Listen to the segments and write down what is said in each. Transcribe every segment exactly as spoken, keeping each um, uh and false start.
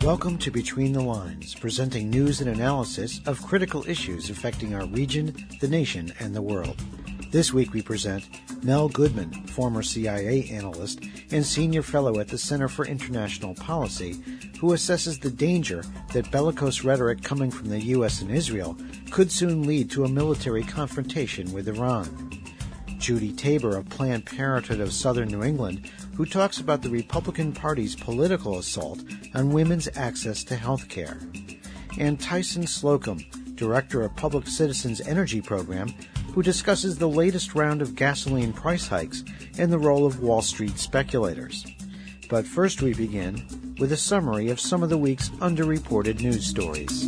Welcome to Between the Lines, presenting news and analysis of critical issues affecting our region, the nation, and the world. This week we present Mel Goodman, former C I A analyst and senior fellow at the Center for International Policy, who assesses the danger that bellicose rhetoric coming from the U S and Israel could soon lead to a military confrontation with Iran. Judy Tabor of Planned Parenthood of Southern New England, who talks about the Republican Party's political assault on women's access to health care. And Tyson Slocum, Director of Public Citizens Energy Program, who discusses the latest round of gasoline price hikes and the role of Wall Street speculators. But first we begin with a summary of some of the week's underreported news stories.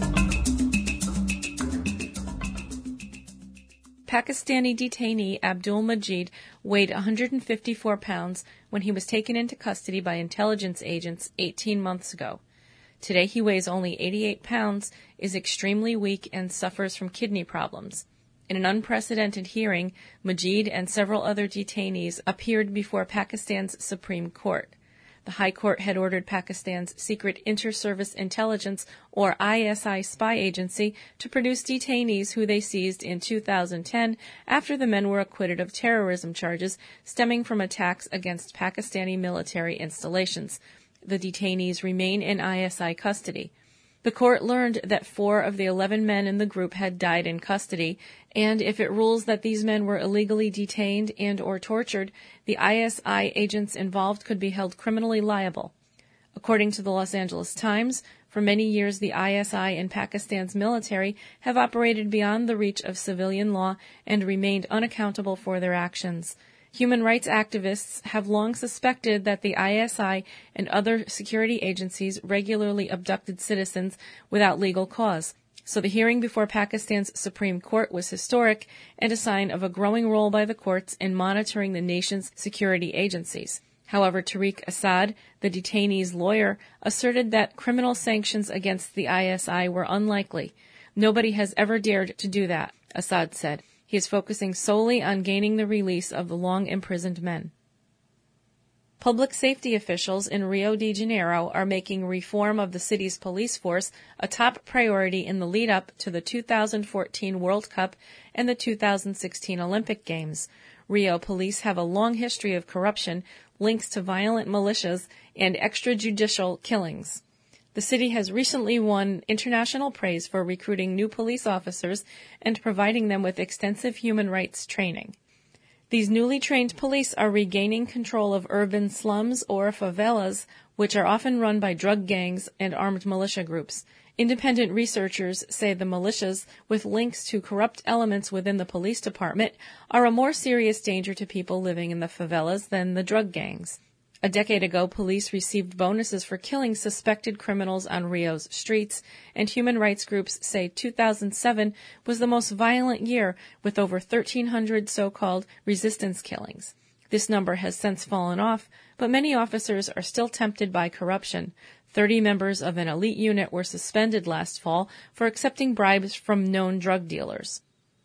Pakistani detainee Abdul Majid weighed one hundred fifty-four pounds when he was taken into custody by intelligence agents eighteen months ago. Today he weighs only eighty-eight pounds, is extremely weak, and suffers from kidney problems. In an unprecedented hearing, Majid and several other detainees appeared before Pakistan's Supreme Court. The High Court had ordered Pakistan's Secret Inter-Service Intelligence, or I S I spy agency, to produce detainees who they seized in two thousand ten after the men were acquitted of terrorism charges stemming from attacks against Pakistani military installations. The detainees remain in I S I custody. The court learned that four of the eleven men in the group had died in custody, and if it rules that these men were illegally detained and or tortured, the I S I agents involved could be held criminally liable. According to the Los Angeles Times, for many years the I S I and Pakistan's military have operated beyond the reach of civilian law and remained unaccountable for their actions. Human rights activists have long suspected that the I S I and other security agencies regularly abducted citizens without legal cause. So the hearing before Pakistan's Supreme Court was historic and a sign of a growing role by the courts in monitoring the nation's security agencies. However, Tariq Assad, the detainee's lawyer, asserted that criminal sanctions against the I S I were unlikely. Nobody has ever dared to do that, Assad said. He is focusing solely on gaining the release of the long-imprisoned men. Public safety officials in Rio de Janeiro are making reform of the city's police force a top priority in the lead-up to the two thousand fourteen World Cup and the two thousand sixteen Olympic Games. Rio police have a long history of corruption, links to violent militias, and extrajudicial killings. The city has recently won international praise for recruiting new police officers and providing them with extensive human rights training. These newly trained police are regaining control of urban slums or favelas, which are often run by drug gangs and armed militia groups. Independent researchers say the militias, with links to corrupt elements within the police department, are a more serious danger to people living in the favelas than the drug gangs. A decade ago, police received bonuses for killing suspected criminals on Rio's streets, and human rights groups say two thousand seven was the most violent year, with over thirteen hundred so-called resistance killings. This number has since fallen off, but many officers are still tempted by corruption. Thirty members of an elite unit were suspended last fall for accepting bribes from known drug dealers.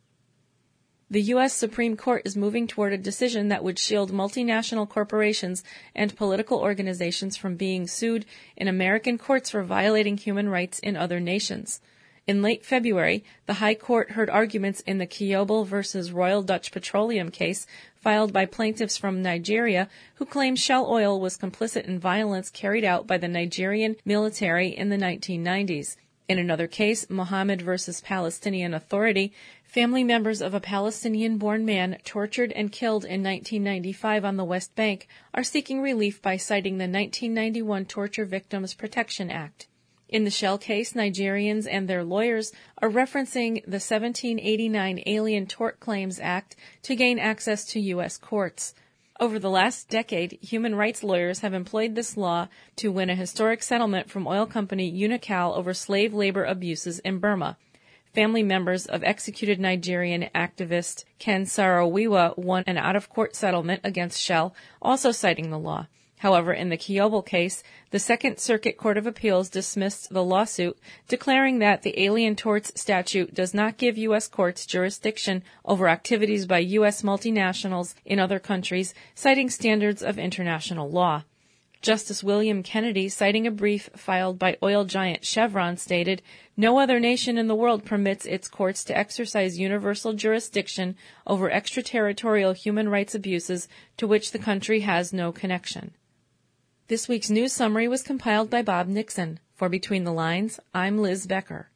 The U S Supreme Court is moving toward a decision that would shield multinational corporations and political organizations from being sued in American courts for violating human rights in other nations. In late February, the High Court heard arguments in the Kiobel versus Royal Dutch Petroleum case filed by plaintiffs from Nigeria who claim Shell Oil was complicit in violence carried out by the Nigerian military in the nineteen nineties. In another case, Mohammed versus Palestinian Authority, family members of a Palestinian-born man tortured and killed in nineteen ninety-five on the West Bank are seeking relief by citing the nineteen ninety-one Torture Victims Protection Act. In the Shell case, Nigerians and their lawyers are referencing the seventeen eighty-nine Alien Tort Claims Act to gain access to U S courts. Over the last decade, human rights lawyers have employed this law to win a historic settlement from oil company Unocal over slave labor abuses in Burma. Family members of executed Nigerian activist Ken Saro-Wiwa won an out-of-court settlement against Shell, also citing the law. However, in the Kiobel case, the Second Circuit Court of Appeals dismissed the lawsuit, declaring that the Alien Torts Statute does not give U S courts jurisdiction over activities by U S multinationals in other countries, citing standards of international law. Justice William Kennedy, citing a brief filed by oil giant Chevron, stated, "No other nation in the world permits its courts to exercise universal jurisdiction over extraterritorial human rights abuses to which the country has no connection." This week's news summary was compiled by Bob Nixon. For Between the Lines, I'm Liz Becker.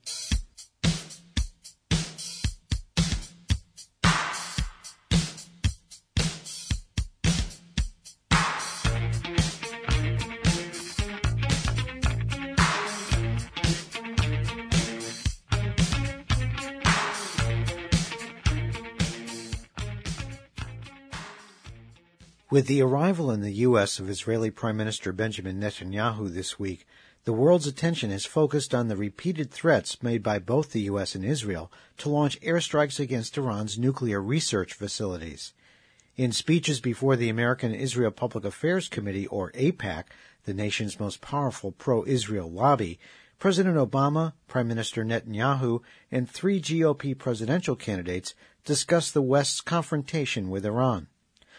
With the arrival in the U S of Israeli Prime Minister Benjamin Netanyahu this week, the world's attention is focused on the repeated threats made by both the U S and Israel to launch airstrikes against Iran's nuclear research facilities. In speeches before the American Israel Public Affairs Committee, or AIPAC, the nation's most powerful pro-Israel lobby, President Obama, Prime Minister Netanyahu, and three G O P presidential candidates discussed the West's confrontation with Iran.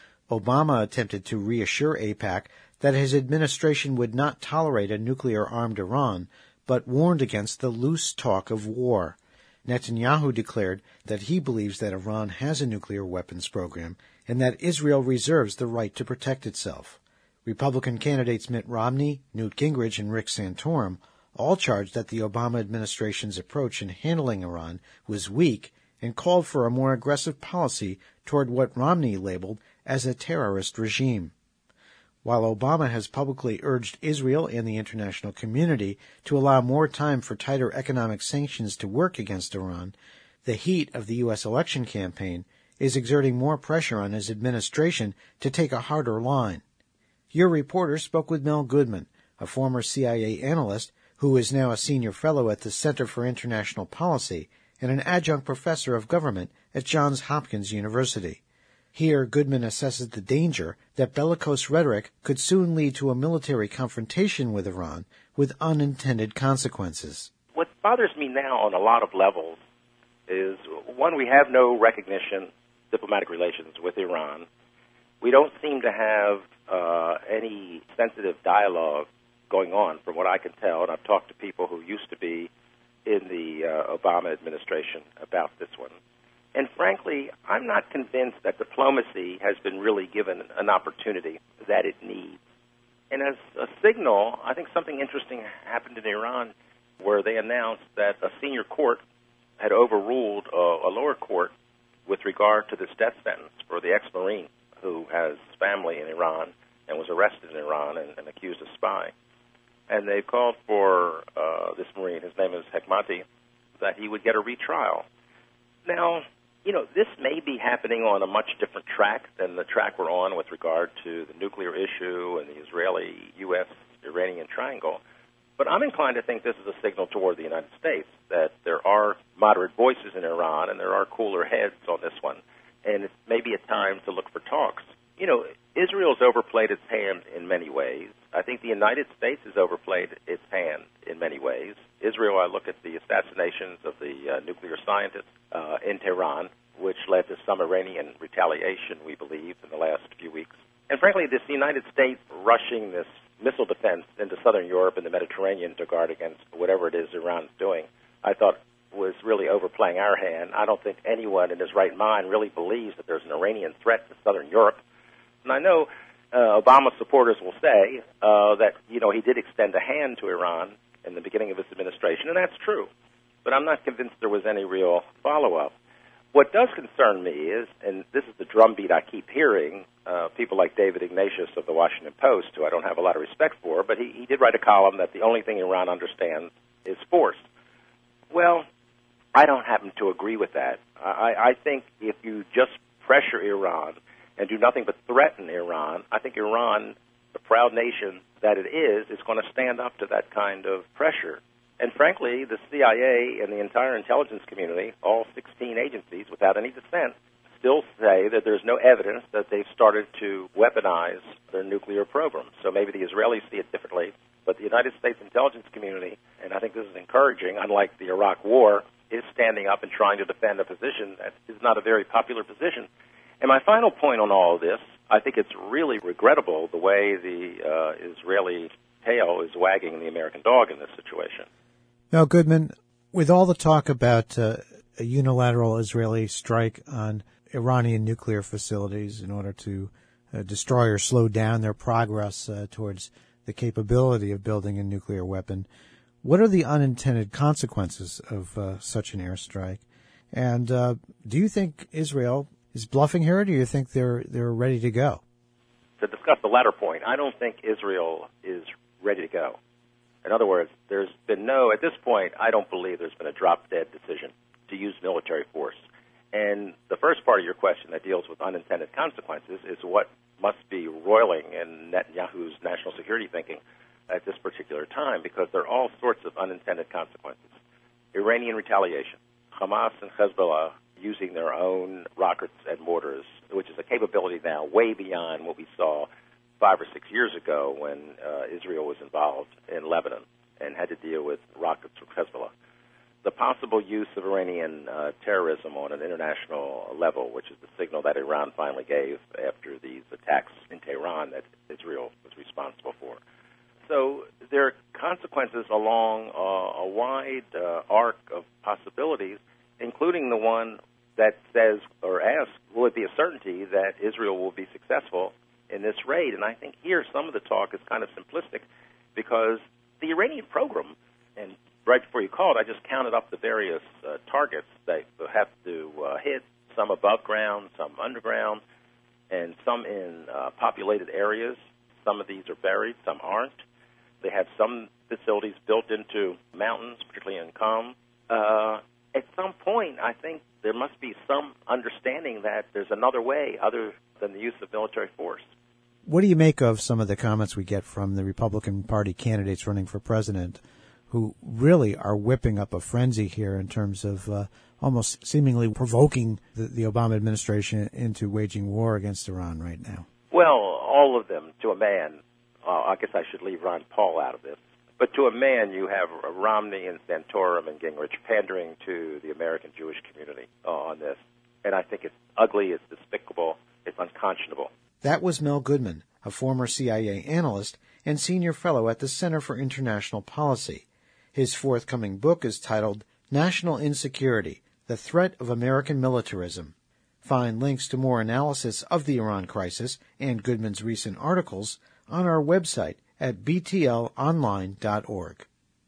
Obama attempted to reassure AIPAC that his administration would not tolerate a nuclear-armed Iran, but warned against the loose talk of war. Netanyahu declared that he believes that Iran has a nuclear weapons program and that Israel reserves the right to protect itself. Republican candidates Mitt Romney, Newt Gingrich, and Rick Santorum all charged that the Obama administration's approach in handling Iran was weak and called for a more aggressive policy toward what Romney labeled as a terrorist regime. While Obama has publicly urged Israel and the international community to allow more time for tighter economic sanctions to work against Iran, the heat of the U S election campaign is exerting more pressure on his administration to take a harder line. Your reporter spoke with Mel Goodman, a former C I A analyst who is now a senior fellow at the Center for International Policy and an adjunct professor of government at Johns Hopkins University. Here, Goodman assesses the danger that bellicose rhetoric could soon lead to a military confrontation with Iran with unintended consequences. What bothers me now on a lot of levels is, one, we have no recognition, diplomatic relations with Iran. We don't seem to have uh, any sensitive dialogue going on, from what I can tell, and I've talked to people who used to be in the uh, Obama administration about this one. And frankly, I'm not convinced that diplomacy has been really given an opportunity that it needs. And as a signal, I think something interesting happened in Iran where they announced that a senior court had overruled a, a lower court with regard to this death sentence for the ex-Marine who has family in Iran and was arrested in Iran and, and accused of spying. And they called for uh, this Marine, his name is Hekmati, that he would get a retrial. Now, you know, this may be happening on a much different track than the track we're on with regard to the nuclear issue and the Israeli-U S Iranian triangle. But I'm inclined to think this is a signal toward the United States that there are moderate voices in Iran and there are cooler heads on this one. And it may be a time to look for talks. You know, Israel's overplayed its hand in many ways. I think the United States has overplayed its hand in many ways. Israel, I look at the assassinations of the uh, nuclear scientists uh, in Tehran, which led to some Iranian retaliation, we believe, in the last few weeks. And frankly, this United States rushing this missile defense into southern Europe and the Mediterranean to guard against whatever it is Iran's doing, I thought was really overplaying our hand. I don't think anyone in his right mind really believes that there's an Iranian threat to southern Europe. And I know uh, Obama supporters will say uh, that, you know, he did extend a hand to Iran in the beginning of his administration, and that's true. But I'm not convinced there was any real follow-up. What does concern me is, and this is the drumbeat I keep hearing, uh, people like David Ignatius of the Washington Post, who I don't have a lot of respect for, but he, he did write a column that the only thing Iran understands is force. Well, I don't happen to agree with that. I, I think if you just pressure Iran and do nothing but threaten Iran, I think Iran, the proud nation that it is, is going to stand up to that kind of pressure. And frankly, the C I A and the entire intelligence community, all sixteen agencies, without any dissent, still say that there's no evidence that they've started to weaponize their nuclear program. So maybe the Israelis see it differently, but the United States intelligence community, and I think this is encouraging, unlike the Iraq War, is standing up and trying to defend a position that is not a very popular position. And my final point on all of this, I think it's really regrettable the way the uh, Israeli tail is wagging the American dog in this situation. Now, Goodman, with all the talk about uh, a unilateral Israeli strike on Iranian nuclear facilities in order to uh, destroy or slow down their progress uh, towards the capability of building a nuclear weapon, what are the unintended consequences of uh, such an airstrike? And uh, do you think Israel is bluffing here, or do you think they're they're ready to go? To discuss the latter point, I don't think Israel is ready to go. In other words, there's been no, at this point, I don't believe there's been a drop-dead decision to use military force. And the first part of your question that deals with unintended consequences is what must be roiling in Netanyahu's national security thinking at this particular time, because there are all sorts of unintended consequences. Iranian retaliation, Hamas and Hezbollah using their own rockets and mortars, which is a capability now way beyond what we saw five or six years ago when uh, Israel was involved in Lebanon and had to deal with rockets from Hezbollah. The possible use of Iranian uh, terrorism on an international level, which is the signal that Iran finally gave after these attacks in Tehran that Israel was responsible for. So there are consequences along uh, a wide uh, arc of possibilities, including the one that says or asks, will it be a certainty that Israel will be successful in this raid? And I think here some of the talk is kind of simplistic, because the Iranian program, and right before you called, I just counted up the various uh, targets they have to uh, hit, some above ground, some underground, and some in uh, populated areas. Some of these are buried, some aren't. They have some facilities built into mountains, particularly in Qom. Uh, at some point, I think there must be some understanding that there's another way other than the use of military force. What do you make of some of the comments we get from the Republican Party candidates running for president, who really are whipping up a frenzy here in terms of uh, almost seemingly provoking the, the Obama administration into waging war against Iran right now? Well, all of them, to a man. Uh, I guess I should leave Ron Paul out of this. But to a man, you have Romney and Santorum and Gingrich pandering to the American Jewish community uh, on this. And I think it's ugly, it's despicable, it's unconscionable. That was Mel Goodman, a former C I A analyst and senior fellow at the Center for International Policy. His forthcoming book is titled National Insecurity, The Threat of American Militarism. Find links to more analysis of the Iran crisis and Goodman's recent articles on our website at b t l online dot org.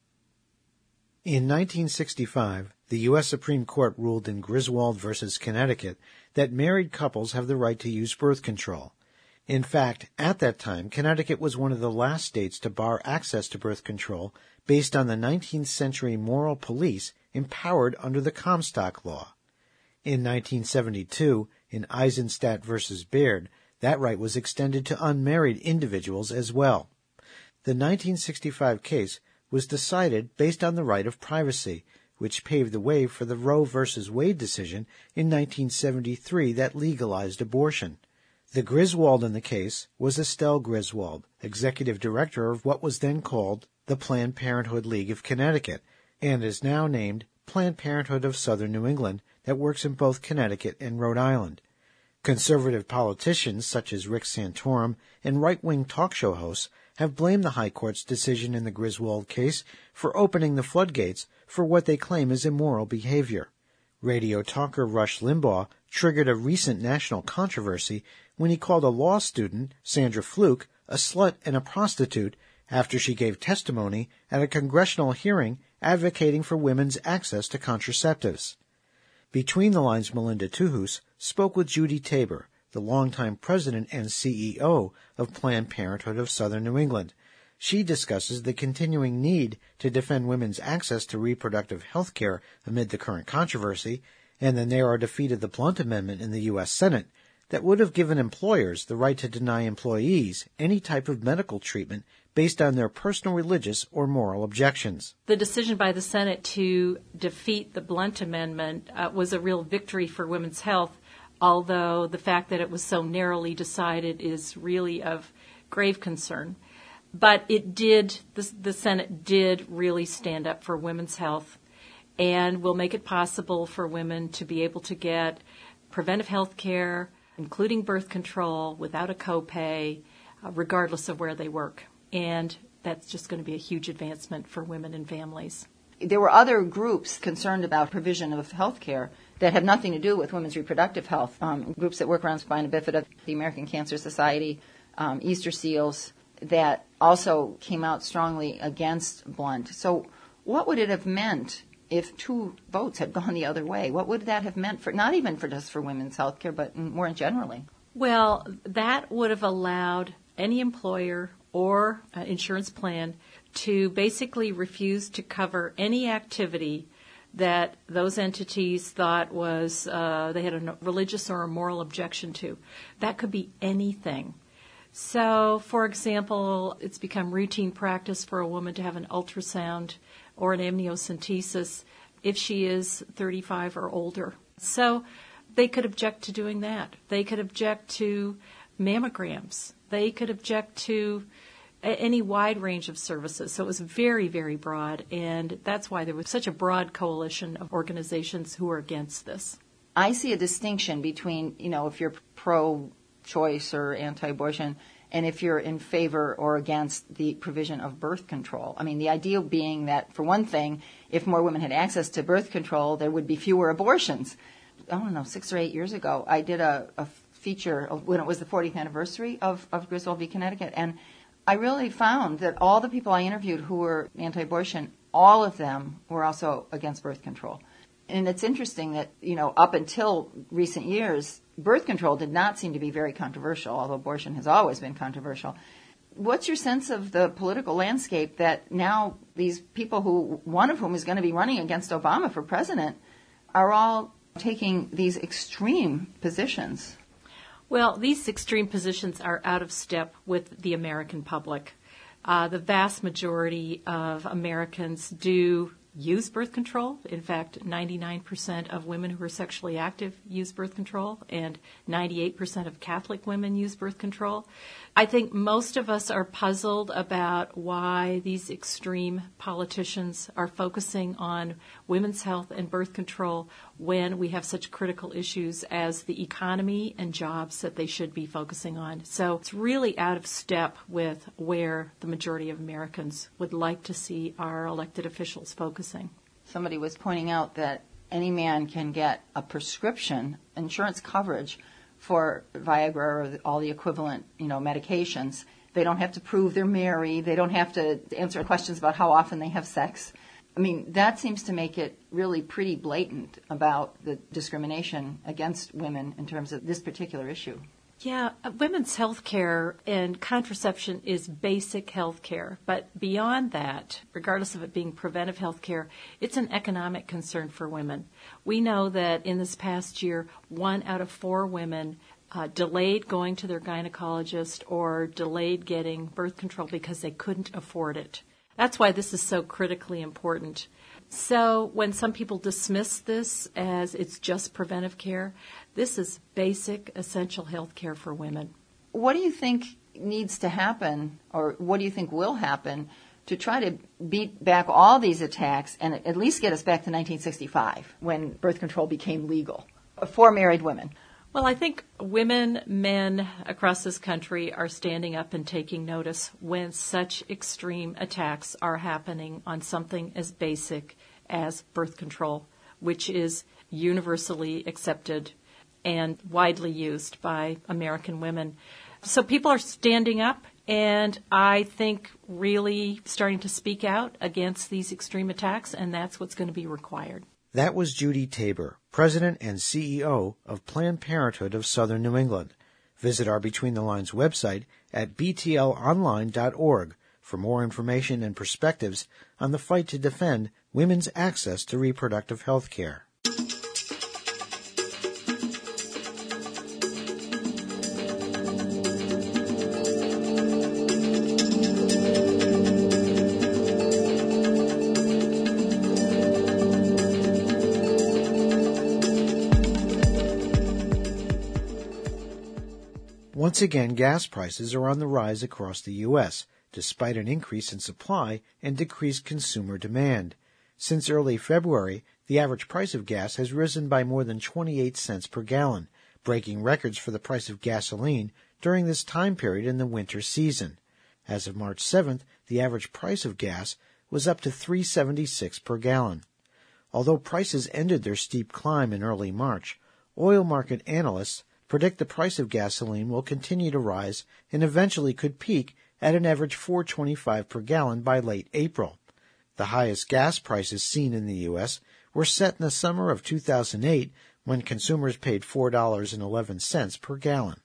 In nineteen sixty-five, the U S Supreme Court ruled in Griswold versus Connecticut that married couples have the right to use birth control. In fact, at that time, Connecticut was one of the last states to bar access to birth control based on the nineteenth century moral police empowered under the Comstock Law. In nineteen seventy-two, in Eisenstadt versus Baird, that right was extended to unmarried individuals as well. The nineteen sixty-five case was decided based on the right of privacy, which paved the way for the Roe versus Wade decision in nineteen seventy-three that legalized abortion. The Griswold in the case was Estelle Griswold, executive director of what was then called the Planned Parenthood League of Connecticut, and is now named Planned Parenthood of Southern New England, that works in both Connecticut and Rhode Island. Conservative politicians such as Rick Santorum and right-wing talk show hosts have blamed the High Court's decision in the Griswold case for opening the floodgates for what they claim is immoral behavior. Radio talker Rush Limbaugh triggered a recent national controversy when he called a law student, Sandra Fluke, a slut and a prostitute after she gave testimony at a congressional hearing advocating for women's access to contraceptives. Between the Lines, Melinda Tuhus spoke with Judy Tabor, the longtime president and C E O of Planned Parenthood of Southern New England. She discusses the continuing need to defend women's access to reproductive health care amid the current controversy, and the narrow defeat of the Blunt Amendment in the U S Senate that would have given employers the right to deny employees any type of medical treatment based on their personal religious or moral objections. The decision by the Senate to defeat the Blunt Amendment uh, was a real victory for women's health, although the fact that it was so narrowly decided is really of grave concern. But it did, the, the Senate did really stand up for women's health and will make it possible for women to be able to get preventive health care, including birth control, without a copay, uh, regardless of where they work. And that's just going to be a huge advancement for women and families. There were other groups concerned about provision of health care that have nothing to do with women's reproductive health, um, groups that work around spina bifida, the American Cancer Society, um, Easter Seals, that also came out strongly against Blunt. So what would it have meant if two votes had gone the other way? What would that have meant for, not even for just for women's health care, but more generally? Well, that would have allowed any employer or uh, insurance plan to basically refuse to cover any activity that those entities thought was uh, they had a religious or a moral objection to. That could be anything. So, for example, it's become routine practice for a woman to have an ultrasound or an amniocentesis if she is thirty-five or older. So they could object to doing that. They could object to mammograms. They could object to any wide range of services. So it was very, very broad, and that's why there was such a broad coalition of organizations who were against this. I see a distinction between, you know, if you're pro-choice or anti-abortion and if you're in favor or against the provision of birth control. I mean, the idea being that, for one thing, if more women had access to birth control, there would be fewer abortions. I don't know, six or eight years ago, I did a, a feature when it was the fortieth anniversary of, of Griswold v. Connecticut, and I really found that all the people I interviewed who were anti-abortion, all of them were also against birth control. And it's interesting that, you know, up until recent years, birth control did not seem to be very controversial, although abortion has always been controversial. What's your sense of the political landscape that now these people who, one of whom is going to be running against Obama for president, are all taking these extreme positions? Well, these extreme positions are out of step with the American public. Uh, the vast majority of Americans do use birth control. In fact, ninety-nine percent of women who are sexually active use birth control, and ninety-eight percent of Catholic women use birth control. I think most of us are puzzled about why these extreme politicians are focusing on women's health and birth control when we have such critical issues as the economy and jobs that they should be focusing on. So it's really out of step with where the majority of Americans would like to see our elected officials focusing. Somebody was pointing out that any man can get a prescription, insurance coverage, for Viagra or all the equivalent, you know, medications. They don't have to prove they're married. They don't have to answer questions about how often they have sex. I mean, that seems to make it really pretty blatant about the discrimination against women in terms of this particular issue. Yeah, uh, women's health care and contraception is basic health care. But beyond that, regardless of it being preventive health care, it's an economic concern for women. We know that in this past year, one out of four women uh, delayed going to their gynecologist or delayed getting birth control because they couldn't afford it. That's why this is so critically important. So when some people dismiss this as it's just preventive care, this is basic, essential health care for women. What do you think needs to happen, or what do you think will happen, to try to beat back all these attacks and at least get us back to nineteen sixty-five, when birth control became legal for married women? Well, I think women, men across this country are standing up and taking notice when such extreme attacks are happening on something as basic as birth control, which is universally accepted and widely used by American women. So people are standing up, and I think really starting to speak out against these extreme attacks, and that's what's going to be required. That was Judy Tabor, President and C E O of Planned Parenthood of Southern New England. Visit our Between the Lines website at b t l online dot org for more information and perspectives on the fight to defend women's access to reproductive health care. Once again, gas prices are on the rise across the U S, despite an increase in supply and decreased consumer demand. Since early February, the average price of gas has risen by more than twenty-eight cents per gallon, breaking records for the price of gasoline during this time period in the winter season. As of March seventh, the average price of gas was up to three dollars and seventy-six cents per gallon. Although prices ended their steep climb in early March, oil market analysts predict the price of gasoline will continue to rise and eventually could peak at an average four dollars and twenty-five cents per gallon by late April. The highest gas prices seen in the U S were set in the summer of two thousand eight, when consumers paid four dollars and eleven cents per gallon.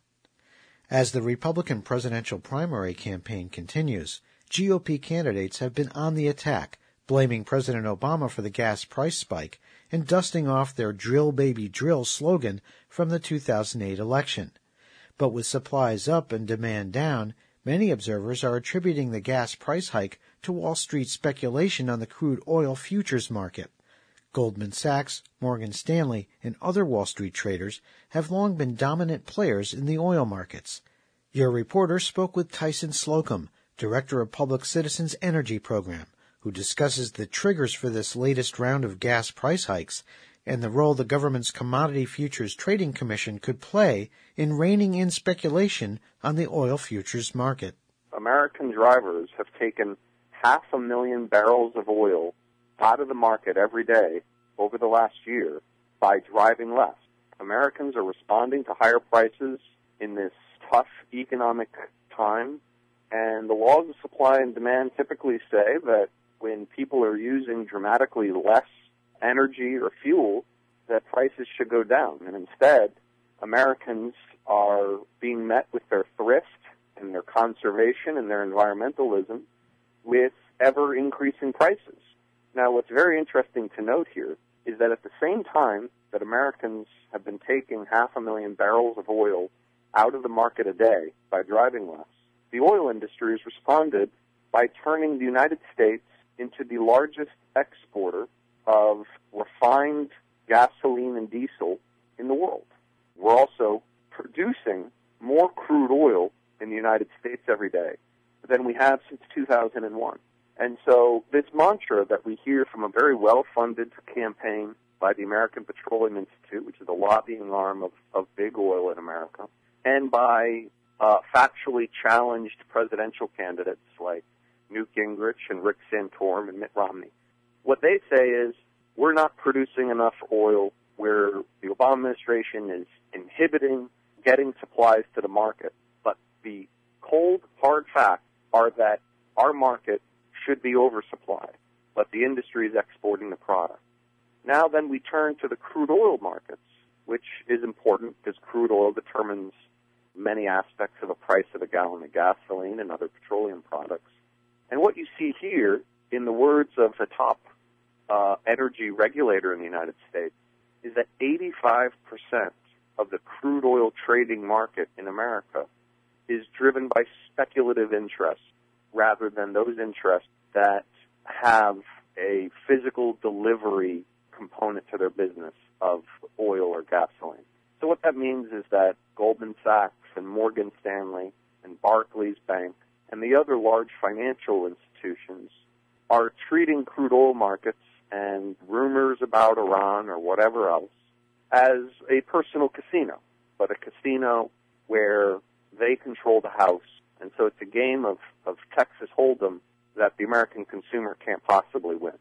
As the Republican presidential primary campaign continues, G O P candidates have been on the attack, blaming President Obama for the gas price spike and dusting off their "Drill, Baby, Drill" slogan from the two thousand eight election. But with supplies up and demand down, many observers are attributing the gas price hike to Wall Street speculation on the crude oil futures market. Goldman Sachs, Morgan Stanley, and other Wall Street traders have long been dominant players in the oil markets. Your reporter spoke with Tyson Slocum, Director of Public Citizens Energy Program, who discusses the triggers for this latest round of gas price hikes and the role the government's Commodity Futures Trading Commission could play in reining in speculation on the oil futures market. American drivers have taken half a million barrels of oil out of the market every day over the last year by driving less. Americans are responding to higher prices in this tough economic time, and the laws of supply and demand typically say that when people are using dramatically less energy or fuel, that prices should go down. And instead, Americans are being met with their thrift and their conservation and their environmentalism with ever-increasing prices. Now, what's very interesting to note here is that at the same time that Americans have been taking half a million barrels of oil out of the market a day by driving less, the oil industry has responded by turning the United States into the largest exporter of refined gasoline and diesel in the world. We're also producing more crude oil in the United States every day than we have since two thousand one. And so this mantra that we hear from a very well-funded campaign by the American Petroleum Institute, which is a lobbying arm of, of big oil in America, and by uh, factually challenged presidential candidates like Newt Gingrich and Rick Santorum and Mitt Romney, what they say is, we're not producing enough oil, where the Obama administration is inhibiting getting supplies to the market. But the cold, hard facts are that our market should be oversupplied, but the industry is exporting the product. Now then we turn to the crude oil markets, which is important because crude oil determines many aspects of the price of a gallon of gasoline and other petroleum products. And what you see here, in the words of the top uh, energy regulator in the United States, is that eighty-five percent of the crude oil trading market in America is driven by speculative interests rather than those interests that have a physical delivery component to their business of oil or gasoline. So what that means is that Goldman Sachs and Morgan Stanley and Barclays Bank and the other large financial institutions are treating crude oil markets and rumors about Iran or whatever else as a personal casino, but a casino where they control the house. And so it's a game of, of Texas Hold'em that the American consumer can't possibly win.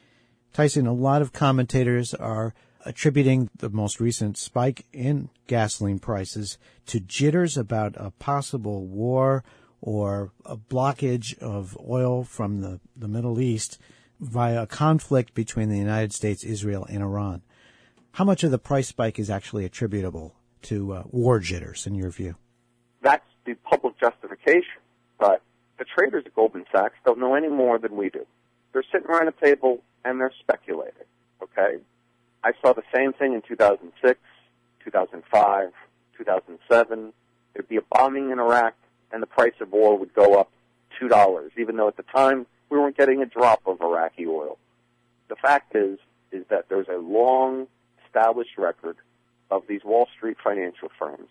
Tyson, a lot of commentators are attributing the most recent spike in gasoline prices to jitters about a possible war or a blockage of oil from the, the Middle East via a conflict between the United States, Israel, and Iran. How much of the price spike is actually attributable to uh, war jitters, in your view? That's the public justification, but the traders at Goldman Sachs don't know any more than we do. They're sitting around a table and they're speculating, okay? I saw the same thing in two thousand six, two thousand five, two thousand seven. There'd be a bombing in Iraq and the price of oil would go up two dollars, even though at the time we weren't getting a drop of Iraqi oil. The fact is, is that there's a long established record of these Wall Street financial firms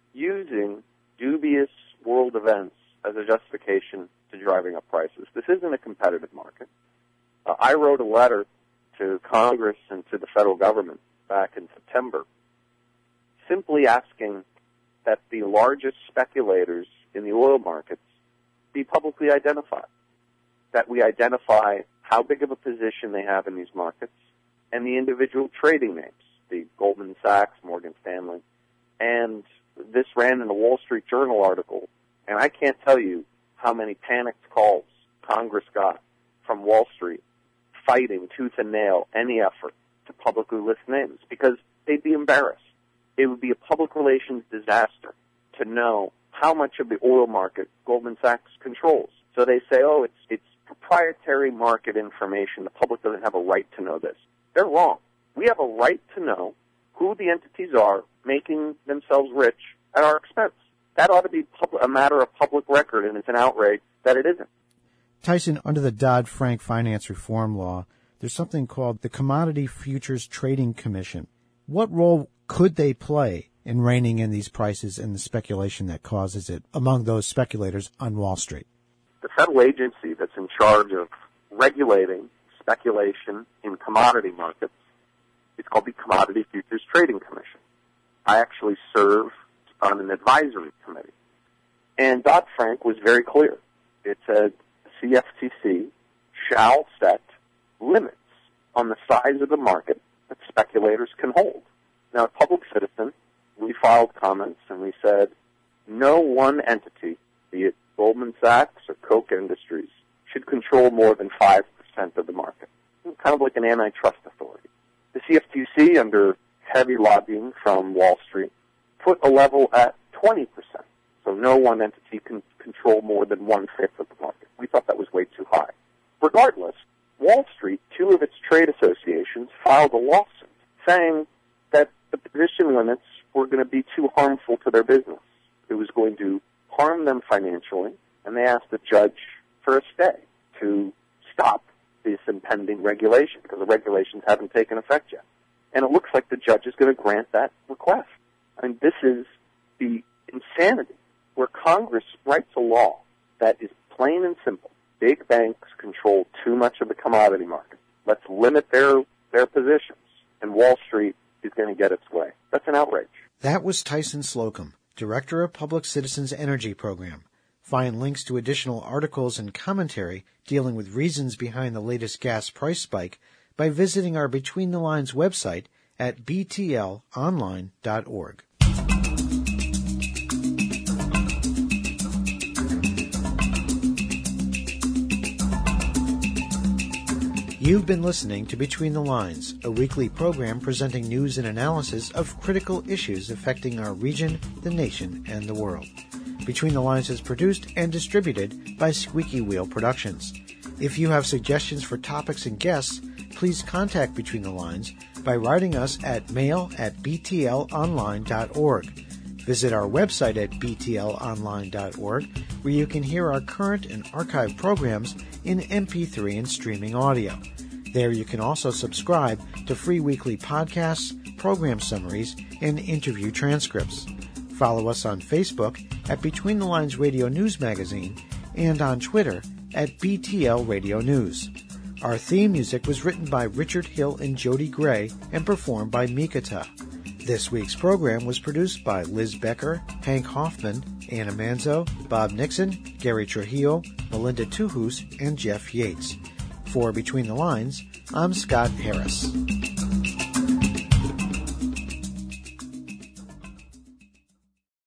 using dubious world events as a justification to driving up prices. This isn't a competitive market. Uh, I wrote a letter to Congress and to the federal government back in September simply asking that the largest speculators in the oil markets be publicly identified, that we identify how big of a position they have in these markets and the individual trading names, the Goldman Sachs, Morgan Stanley. And this ran in a Wall Street Journal article, and I can't tell you how many panicked calls Congress got from Wall Street fighting tooth and nail any effort to publicly list names because they'd be embarrassed. It would be a public relations disaster to know how much of the oil market Goldman Sachs controls. So they say, oh, it's it's proprietary market information. The public doesn't have a right to know this. They're wrong. We have a right to know who the entities are making themselves rich at our expense. That ought to be pub- a matter of public record, and it's an outrage that it isn't. Tyson, under the Dodd-Frank finance reform law, there's something called the Commodity Futures Trading Commission. What role could they play in reining in these prices and the speculation that causes it among those speculators on Wall Street? The federal agency that's in charge of regulating speculation in commodity markets is called the Commodity Futures Trading Commission. I actually serve on an advisory committee. And Dodd-Frank was very clear. It said C F T C shall set limits on the size of the market that speculators can hold. Now, a public citizen, we filed comments and we said no one entity, be it Goldman Sachs or Koch Industries, should control more than five percent of the market, kind of like an antitrust authority. The C F T C, under heavy lobbying from Wall Street, put a level at twenty percent. So no one entity can control more than one-fifth of the market. We thought that was way too high. Regardless, Wall Street, two of its trade associations, filed a lawsuit saying that the position limits were going to be too harmful to their business. It was going to harm them financially, and they asked the judge for a stay to stop this impending regulation because the regulations haven't taken effect yet. And it looks like the judge is going to grant that request. I mean, this is the insanity where Congress writes a law that is plain and simple. Big banks control too much of the commodity market. Let's limit their, their positions, and Wall Street is going to get its way. That's an outrage. That was Tyson Slocum, Director of Public Citizens Energy Program. Find links to additional articles and commentary dealing with reasons behind the latest gas price spike by visiting our Between the Lines website at b t l online dot org. You've been listening to Between the Lines, a weekly program presenting news and analysis of critical issues affecting our region, the nation, and the world. Between the Lines is produced and distributed by Squeaky Wheel Productions. If you have suggestions for topics and guests, please contact Between the Lines by writing us at mail at b t l online dot org. Visit our website at b t l online dot org, where you can hear our current and archived programs in M P three and streaming audio. There you can also subscribe to free weekly podcasts, program summaries, and interview transcripts. Follow us on Facebook at Between the Lines Radio News Magazine and on Twitter at B T L Radio News. Our theme music was written by Richard Hill and Jody Gray and performed by Mikata. This week's program was produced by Liz Becker, Hank Hoffman, Anna Manzo, Bob Nixon, Gary Trujillo, Melinda Tuhus, and Jeff Yates. For Between the Lines, I'm Scott Harris.